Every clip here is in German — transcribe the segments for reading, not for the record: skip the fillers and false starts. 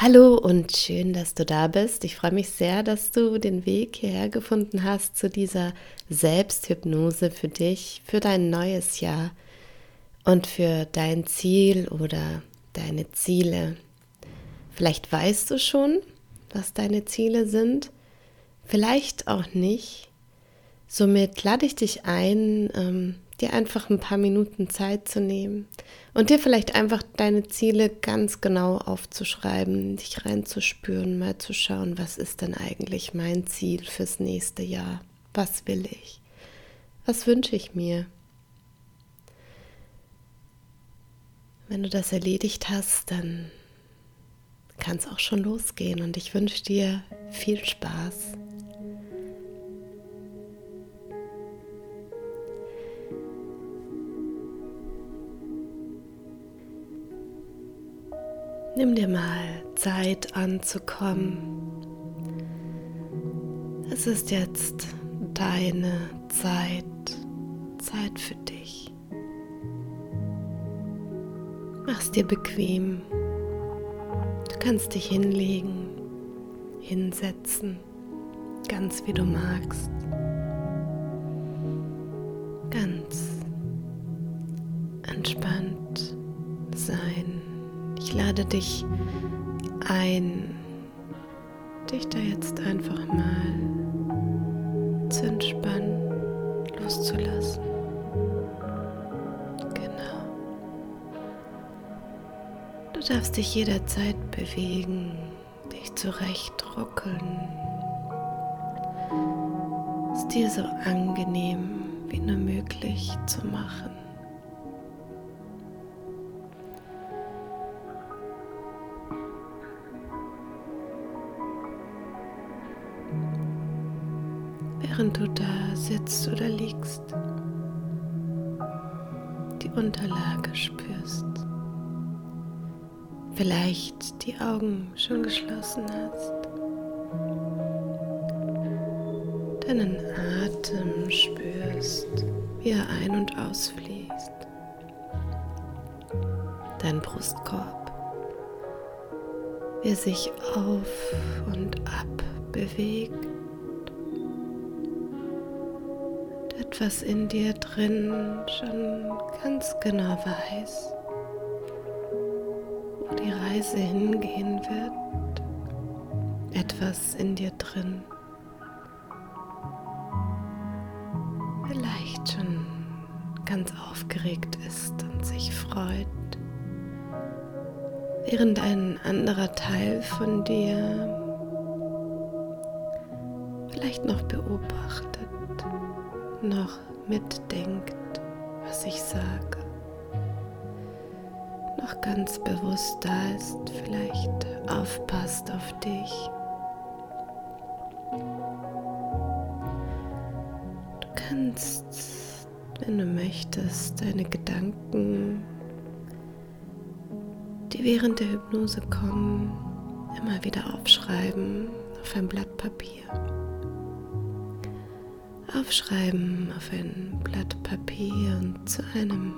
Hallo und schön, dass du da bist. Ich freue mich sehr, dass du den Weg hierher gefunden hast zu dieser Selbsthypnose für dich, für dein neues Jahr und für dein Ziel oder deine Ziele. Vielleicht weißt du schon, was deine Ziele sind, vielleicht auch nicht. Somit lade ich dich ein, dir einfach ein paar Minuten Zeit zu nehmen und dir vielleicht einfach deine Ziele ganz genau aufzuschreiben, dich reinzuspüren, mal zu schauen, was ist denn eigentlich mein Ziel fürs nächste Jahr? Was will ich? Was wünsche ich mir? Wenn du das erledigt hast, dann kann es auch schon losgehen und ich wünsche dir viel Spaß. Nimm dir mal Zeit anzukommen. Es ist jetzt deine Zeit für dich. Mach's dir bequem. Du kannst dich hinlegen, hinsetzen, ganz wie du magst. Ganz entspannt sein. Ich lade dich ein, dich da jetzt einfach mal zu entspannen, loszulassen. Genau. Du darfst dich jederzeit bewegen, dich zurechtruckeln. Es dir so angenehm wie nur möglich zu machen. Während du da sitzt oder liegst, die Unterlage spürst, vielleicht die Augen schon geschlossen hast, deinen Atem spürst, wie er ein- und ausfließt, dein Brustkorb, wie er sich auf und ab bewegt. Etwas in dir drin schon ganz genau weiß, wo die Reise hingehen wird. Etwas in dir drin vielleicht schon ganz aufgeregt ist und sich freut, während ein anderer Teil von dir vielleicht noch beobachtet, noch mitdenkt, was ich sage, noch ganz bewusst da ist, vielleicht aufpasst auf dich. Du kannst, wenn du möchtest, deine Gedanken, die während der Hypnose kommen, immer wieder aufschreiben auf ein Blatt Papier. Aufschreiben auf ein Blatt Papier und zu einem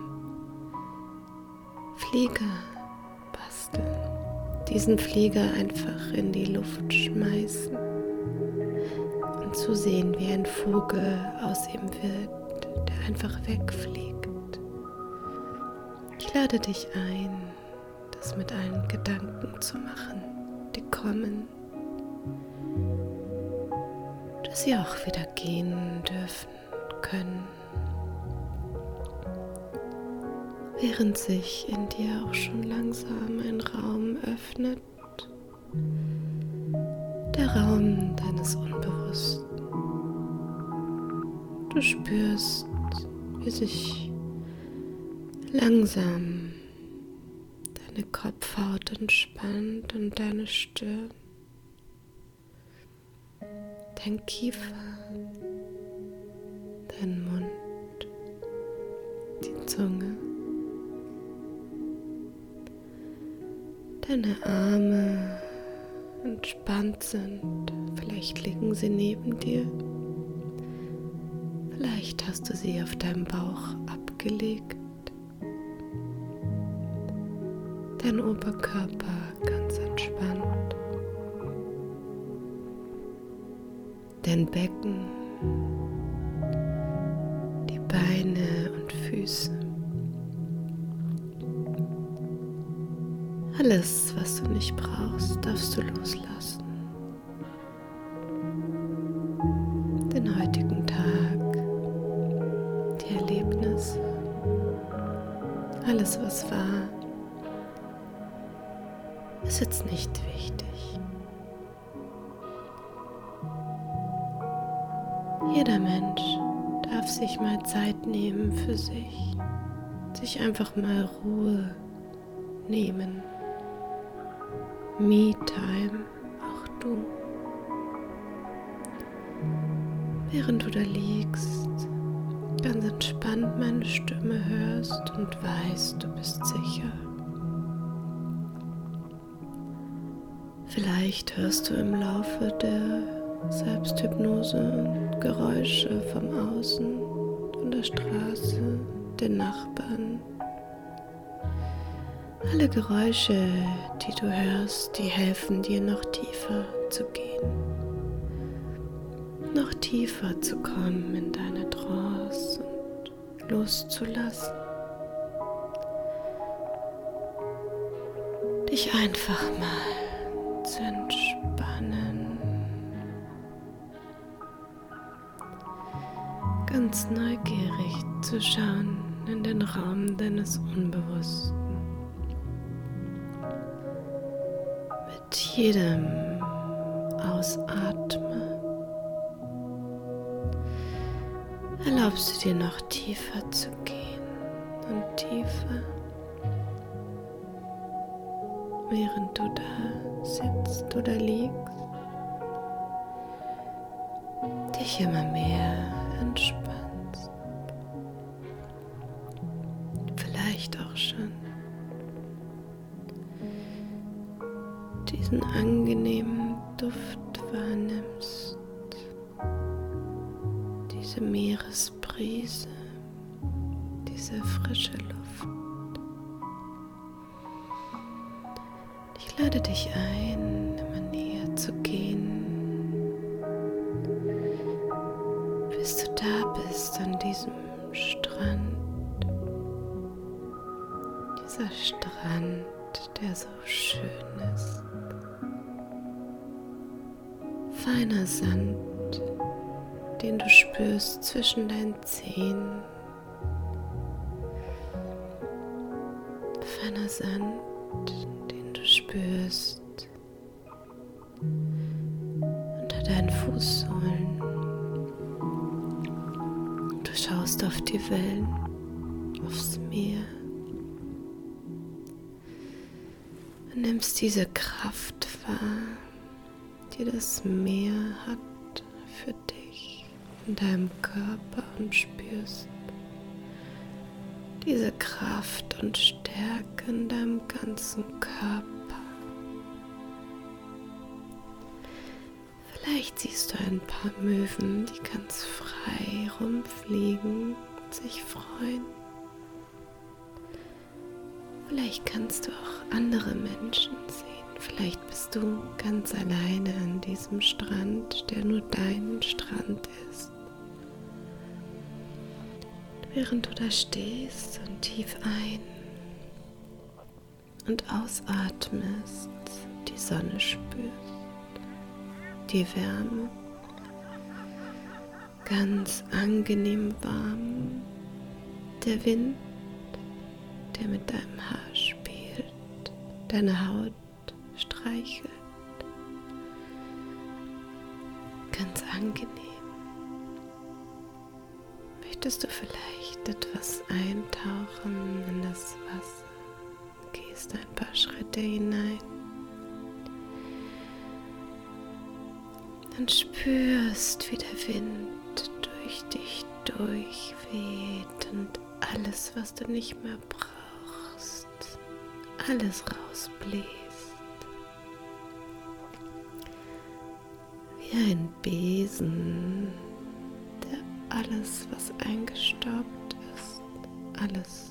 Flieger basteln. Diesen Flieger einfach in die Luft schmeißen und zusehen, wie ein Vogel aus ihm wird, der einfach wegfliegt. Ich lade dich ein, das mit allen Gedanken zu machen, die kommen, dass sie auch wieder gehen dürfen können, während sich in dir auch schon langsam ein Raum öffnet, der Raum deines Unbewussten. Du spürst, wie sich langsam deine Kopfhaut entspannt und deine Stirn, dein Kiefer, dein Mund, die Zunge, deine Arme entspannt sind. Vielleicht liegen sie neben dir. Vielleicht hast du sie auf deinem Bauch abgelegt. Dein Oberkörper ganz entspannt. dein Becken, die Beine und Füße. Alles, was du nicht brauchst, darfst du loslassen. Den heutigen Tag, die Erlebnisse, alles, was war, ist jetzt nicht wichtig. Jeder Mensch darf sich mal Zeit nehmen für sich einfach mal Ruhe nehmen. Me-Time, auch du. Während du da liegst, ganz entspannt meine Stimme hörst und weißt, du bist sicher. Vielleicht hörst du im Laufe der Selbsthypnose Geräusche vom Außen, von der Straße, den Nachbarn. Alle Geräusche, die du hörst, die helfen dir noch tiefer zu gehen, noch tiefer zu kommen in deine Trance und loszulassen. Dich einfach mal zu entspannen, ganz neugierig zu schauen in den Raum deines Unbewussten. Mit jedem Ausatmen erlaubst du dir noch tiefer zu gehen und tiefer, während du da sitzt oder liegst, dich immer mehr entspannst. Vielleicht auch schon diesen angenehmen Duft wahrnimmst, diese Meeresbrise, diese frische Luft. Ich lade dich ein, immer näher zu gehen, bis du da bist an diesem Strand. Dieser Strand, der so schön ist. Feiner Sand, den du spürst zwischen deinen Zehen. Feiner Sand, den du spürst unter deinen Fußsohlen. Du schaust auf die Wellen, aufs Meer. Du nimmst diese Kraft wahr, die das Meer hat für dich in deinem Körper und spürst diese Kraft und Stärke in deinem ganzen Körper. Vielleicht siehst du ein paar Möwen, die ganz frei rumfliegen und sich freuen. Vielleicht kannst du auch andere Menschen sehen. Vielleicht bist du ganz alleine an diesem Strand, der nur dein Strand ist. Während du da stehst und tief ein- und ausatmest, die Sonne spürst, die Wärme, ganz angenehm warm, der Wind, der mit deinem Haar spielt, deine Haut streichelt, ganz angenehm. Möchtest du vielleicht etwas eintauchen in das Wasser? Gehst ein paar Schritte hinein. Dann spürst, wie der Wind durch dich durchweht und alles, was du nicht mehr brauchst, alles rausbläst. Wie ein Besen, der alles, was eingestaubt ist, alles,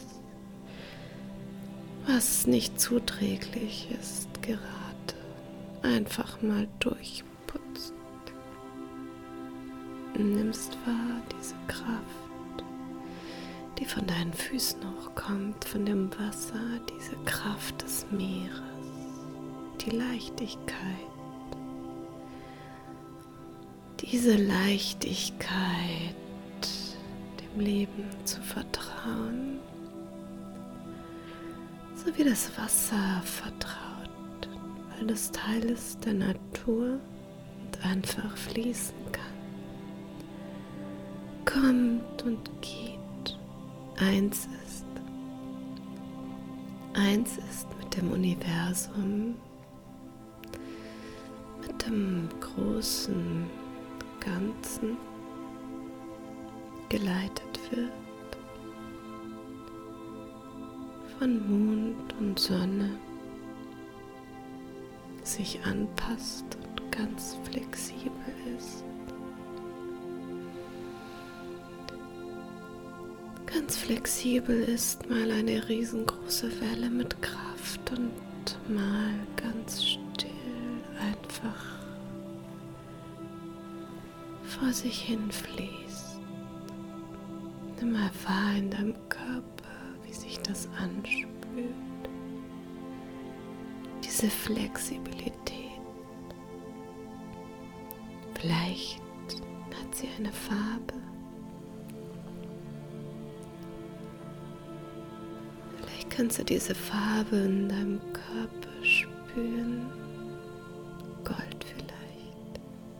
was nicht zuträglich ist, gerade einfach mal durchputzt. nimmst wahr diese Kraft, die von deinen Füßen hochkommt, von dem Wasser, diese Kraft des Meeres, die Leichtigkeit. Diese Leichtigkeit, dem Leben zu vertrauen, so wie das Wasser vertraut, weil es Teil ist der Natur und einfach fließen kann. Kommt und geht, eins ist mit dem Universum, mit dem großen Ganzen geleitet wird, von Mond und Sonne, sich anpasst und ganz flexibel ist. Ganz flexibel ist mal eine riesengroße Welle mit Kraft und mal ganz still einfach vor sich hin fließt. Nimm mal wahr in deinem Körper, wie sich das anspürt. Diese Flexibilität. Vielleicht hat sie eine Farbe. Vielleicht kannst du diese Farbe in deinem Körper spüren. Gold vielleicht.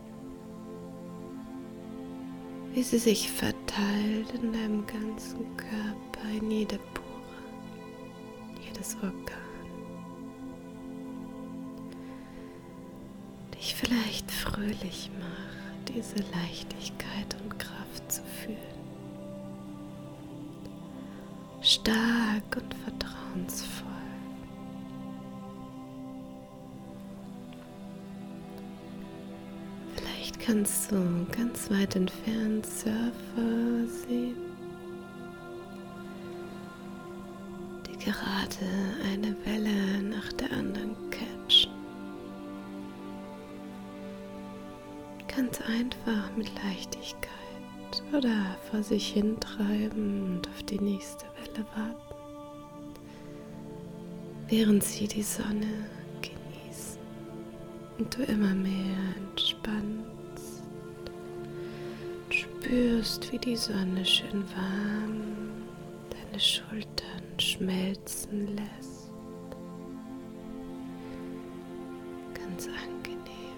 Wie sie sich verteilt in deinem ganzen Körper, in jede Pore, jedes Organ. Dich vielleicht fröhlich macht, diese Leichtigkeit und Kraft zu fühlen. Stark und vertrauensvoll. Vielleicht kannst du ganz weit entfernt Surfer sehen, die gerade eine Welle nach der anderen catchen. Ganz einfach mit Leichtigkeit oder vor sich hintreiben und auf die nächste Welle warten, während sie die Sonne genießen und du immer mehr entspannst, spürst, wie die Sonne schön warm deine Schultern schmelzen lässt. Ganz angenehm.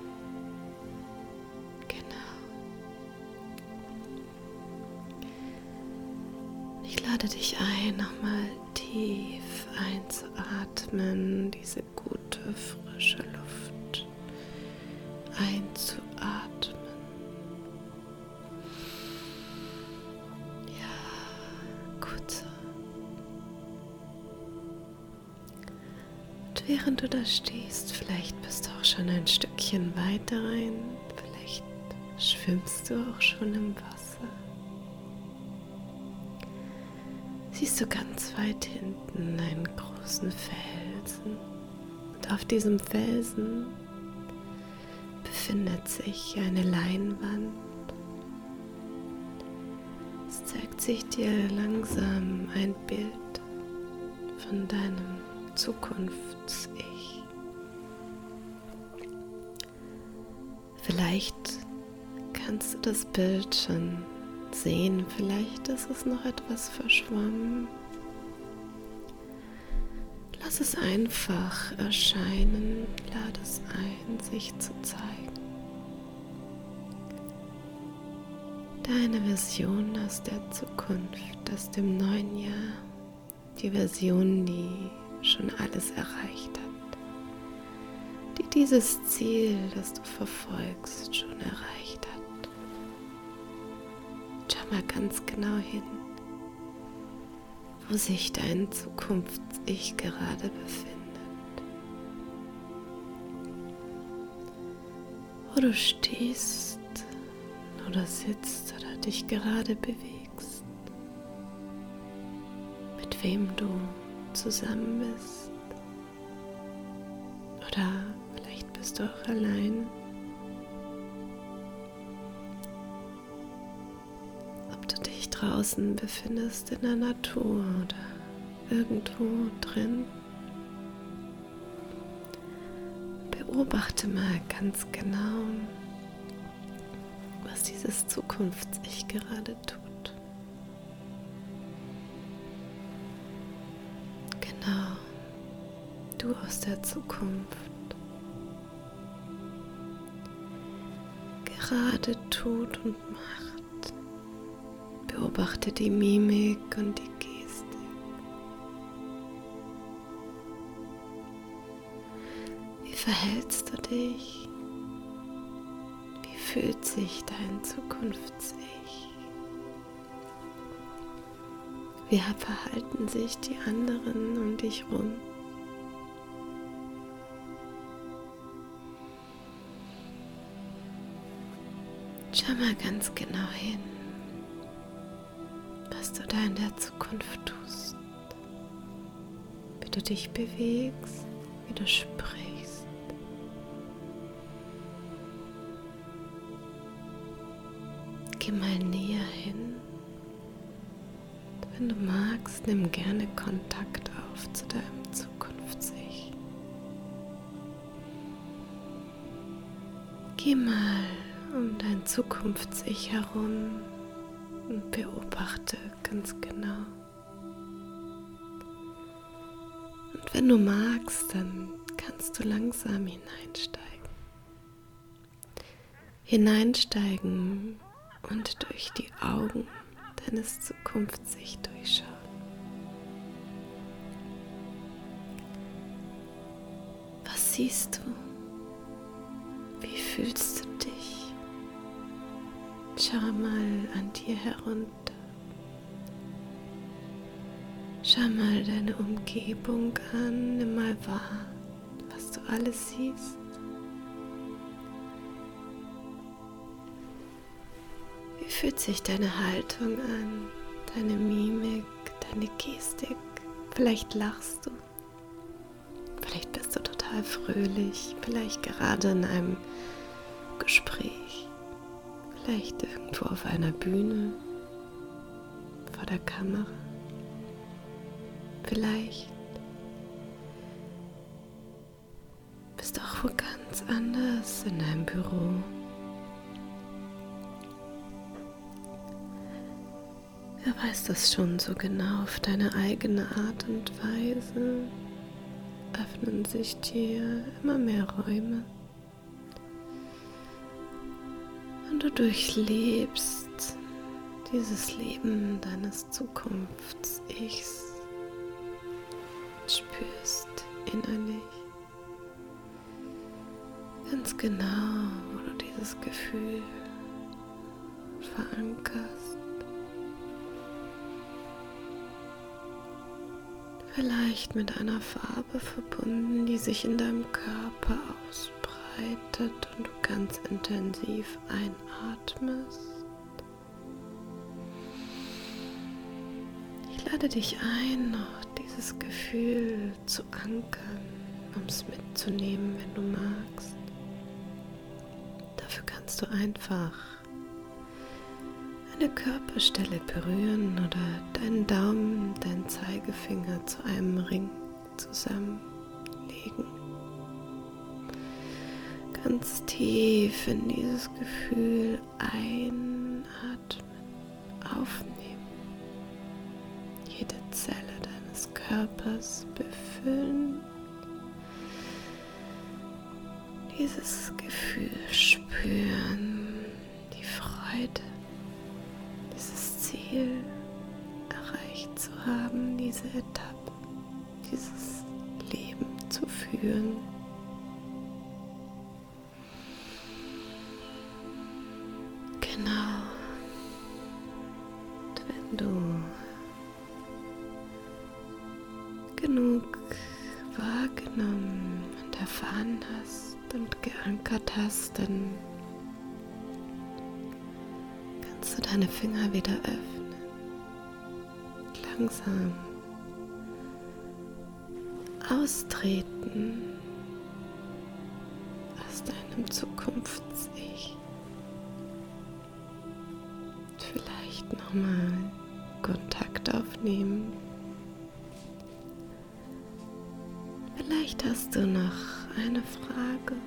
Ich lade dich ein, nochmal tief einzuatmen, diese gute, frische Luft einzuatmen. Ja, gut so. Und während du da stehst, vielleicht bist du auch schon ein Stückchen weiter rein, vielleicht schwimmst du auch schon im Wasser. Siehst du ganz weit hinten einen großen Felsen und auf diesem Felsen befindet sich eine Leinwand. Es zeigt sich dir langsam ein Bild von deinem Zukunfts-Ich. Vielleicht kannst du das Bild schon sehen, vielleicht ist es noch etwas verschwommen. Lass es einfach erscheinen, lade es ein, sich zu zeigen. Deine Version aus der Zukunft, aus dem neuen Jahr, die Version, die schon alles erreicht hat, die dieses Ziel, das du verfolgst, schon erreicht hat. Schau mal ganz genau hin, wo sich dein Zukunfts-Ich gerade befindet. Wo du stehst oder sitzt oder dich gerade bewegst. Mit wem du zusammen bist. Oder vielleicht bist du auch allein. draußen befindest in der Natur oder irgendwo drin, beobachte mal ganz genau, was dieses Zukunfts-Ich gerade tut. Genau, du aus der Zukunft. Gerade tut und macht. Beobachte die Mimik und die Gestik. Wie verhältst du dich? Wie fühlt sich dein Zukunfts-Ich? Wie verhalten sich die anderen um dich rum? Schau mal ganz genau hin, was du da in der Zukunft tust, wie du dich bewegst, wie du sprichst. Geh mal näher hin. Wenn du magst, nimm gerne Kontakt auf zu deinem Zukunfts-Ich. Geh mal um dein Zukunfts-Ich herum und beobachte ganz genau. Und wenn du magst, dann kannst du langsam hineinsteigen. Hineinsteigen und durch die Augen deines Zukunfts-Ich durchschauen. Was siehst du? Wie fühlst du dich? Schau mal an dir herunter. Schau mal deine Umgebung an, nimm mal wahr, was du alles siehst. Wie fühlt sich deine Haltung an, deine Mimik, deine Gestik? Vielleicht lachst du, vielleicht bist du total fröhlich, vielleicht gerade in einem Gespräch. Vielleicht irgendwo auf einer Bühne, vor der Kamera. Vielleicht bist du auch wo ganz anders in deinem Büro. Wer weiß das schon so genau? Auf deine eigene Art und Weise öffnen sich dir immer mehr Räume. Und du durchlebst dieses Leben deines Zukunfts-Ichs, spürst innerlich ganz genau, wo du dieses Gefühl verankerst. Vielleicht mit einer Farbe verbunden, die sich in deinem Körper ausbreitet und du ganz intensiv einatmest. Ich lade dich ein, noch dieses Gefühl zu ankern, um es mitzunehmen, wenn du magst. Dafür kannst du einfach eine Körperstelle berühren oder deinen Daumen, deinen Zeigefinger zu einem Ring zusammenlegen. Ganz tief in dieses Gefühl einatmen, aufnehmen. Jede Zelle deines Körpers befüllen. Dieses Gefühl spüren, die Freude, dieses Ziel erreicht zu haben, diese Etappe, dieses Leben zu führen. Genau. Und wenn du genug wahrgenommen und erfahren hast und geankert hast, dann kannst du deine Finger wieder öffnen. Langsam austreten aus deinem Zukunfts-Ich. Vielleicht nochmal Kontakt aufnehmen. Vielleicht hast du noch eine Frage.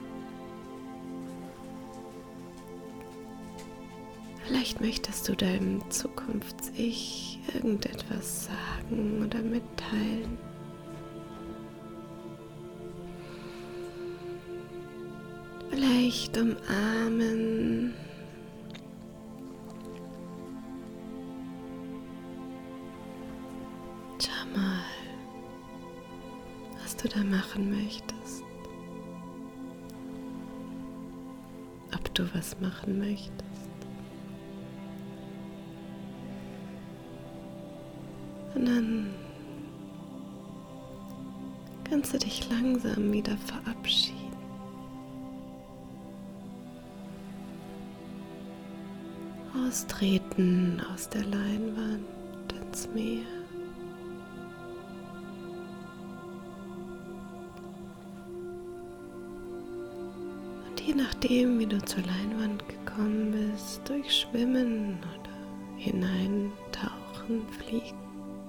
Vielleicht möchtest du deinem Zukunfts-Ich irgendetwas sagen oder mitteilen. Vielleicht umarmen. Schau mal, was du da machen möchtest. Ob du was machen möchtest. Und dann kannst du dich langsam wieder verabschieden. Austreten aus der Leinwand ins Meer. Und je nachdem, wie du zur Leinwand gekommen bist, durchschwimmen oder hineintauchen, fliegen.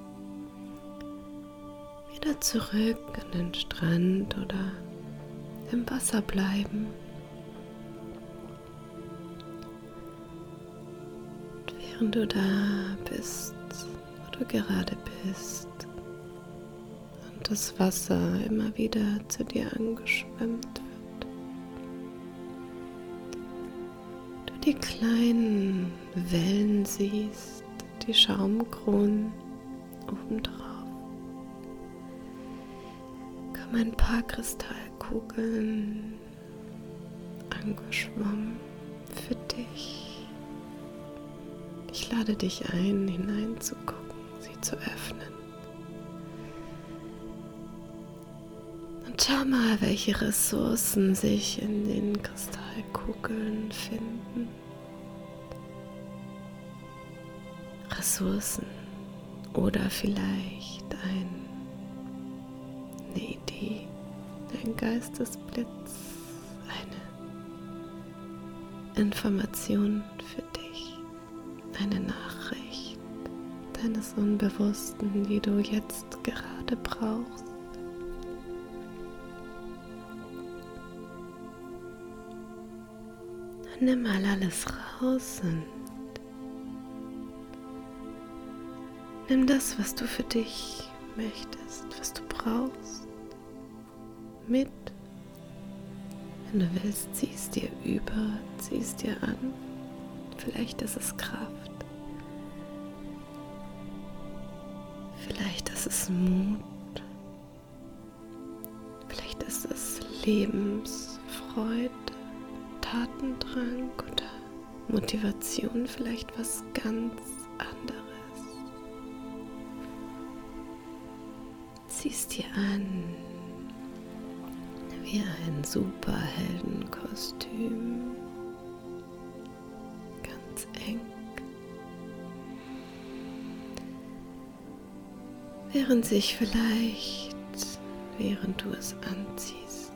Wieder zurück an den Strand oder im Wasser bleiben. Und während du da bist, wo du gerade bist und das Wasser immer wieder zu dir angeschwemmt wird, du die kleinen Wellen siehst, die Schaumkronen obendrauf. Ein paar Kristallkugeln angeschwommen für dich. Ich lade dich ein, hineinzugucken, sie zu öffnen. Und schau mal, welche Ressourcen sich in den Kristallkugeln finden. Ressourcen oder vielleicht eine Idee, ein Geistesblitz, eine Information für dich, eine Nachricht deines Unbewussten, die du jetzt gerade brauchst. Dann nimm mal alles raus und nimm das, was du für dich möchtest, was du brauchst, mit. Wenn du willst, zieh es dir über, zieh es dir an. Vielleicht ist es Kraft. Vielleicht ist es Mut. Vielleicht ist es Lebensfreude, Tatendrang oder Motivation, vielleicht was ganz anderes. Zieh es dir an. Wie ein Superheldenkostüm, ganz eng. Während sich vielleicht, während du es anziehst,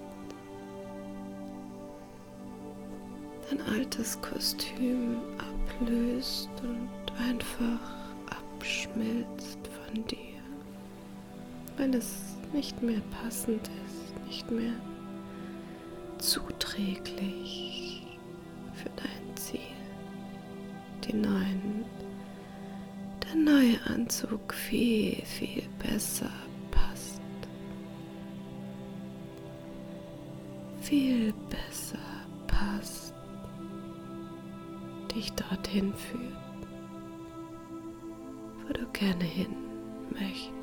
dein altes Kostüm ablöst und einfach abschmilzt von dir, weil es nicht mehr passend ist, nicht mehr zuträglich für dein Ziel. Der neue Anzug viel, viel besser passt. Viel besser passt, dich dorthin führt, wo du gerne hin möchtest.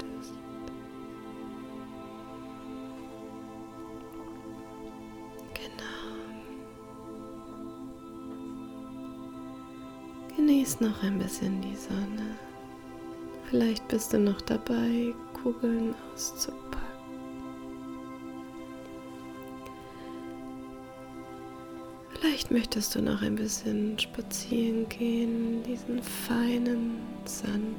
Genieß noch ein bisschen die Sonne. Vielleicht bist du noch dabei, Kugeln auszupacken. Vielleicht möchtest du noch ein bisschen spazieren gehen, diesen feinen Sand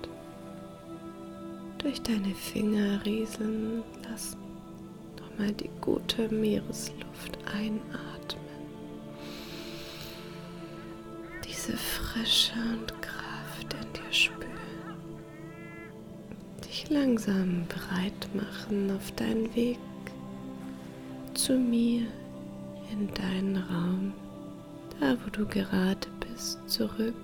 durch deine Finger rieseln lassen. Nochmal die gute Meeresluft einatmen. Diese Frische und Kraft in dir spüren. dich langsam bereit machen auf deinen Weg zu mir in deinen Raum, da wo du gerade bist, zurück.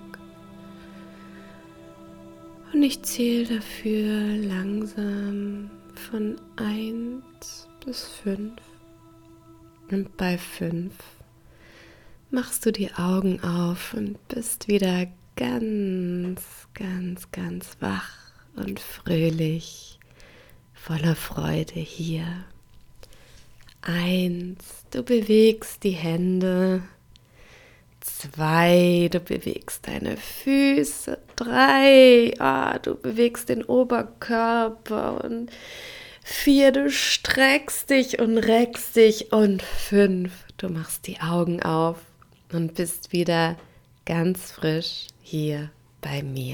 Und ich zähle dafür langsam von 1 bis 5. Und bei 5 machst du die Augen auf und bist wieder ganz, ganz, ganz wach und fröhlich, voller Freude hier. 1, du bewegst die Hände. 2, du bewegst deine Füße. 3, du bewegst den Oberkörper. Und 4, du streckst dich und reckst dich. Und 5, du machst die Augen auf und bist wieder ganz frisch hier bei mir.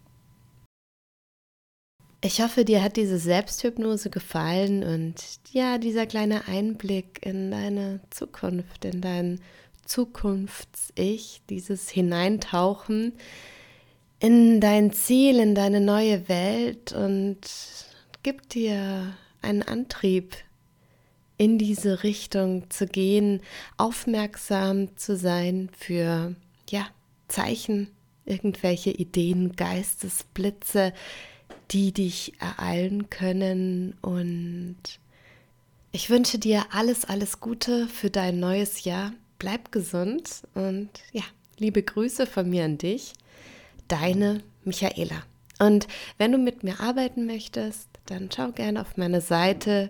Ich hoffe, dir hat diese Selbsthypnose gefallen und ja, dieser kleine Einblick in deine Zukunft, in dein Zukunfts-Ich, dieses Hineintauchen in dein Ziel, in deine neue Welt und gibt dir einen Antrieb, in diese Richtung zu gehen, aufmerksam zu sein für Zeichen, irgendwelche Ideen, Geistesblitze, die dich ereilen können. Und ich wünsche dir alles, alles Gute für dein neues Jahr. Bleib gesund und liebe Grüße von mir an dich, deine Michaela. Und wenn du mit mir arbeiten möchtest, dann schau gerne auf meine Seite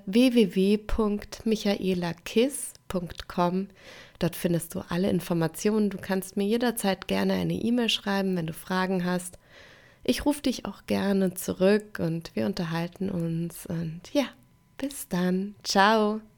www.michaelakiss.com. Dort findest du alle Informationen. Du kannst mir jederzeit gerne eine E-Mail schreiben, wenn du Fragen hast. Ich rufe dich auch gerne zurück und wir unterhalten uns. Und bis dann. Ciao.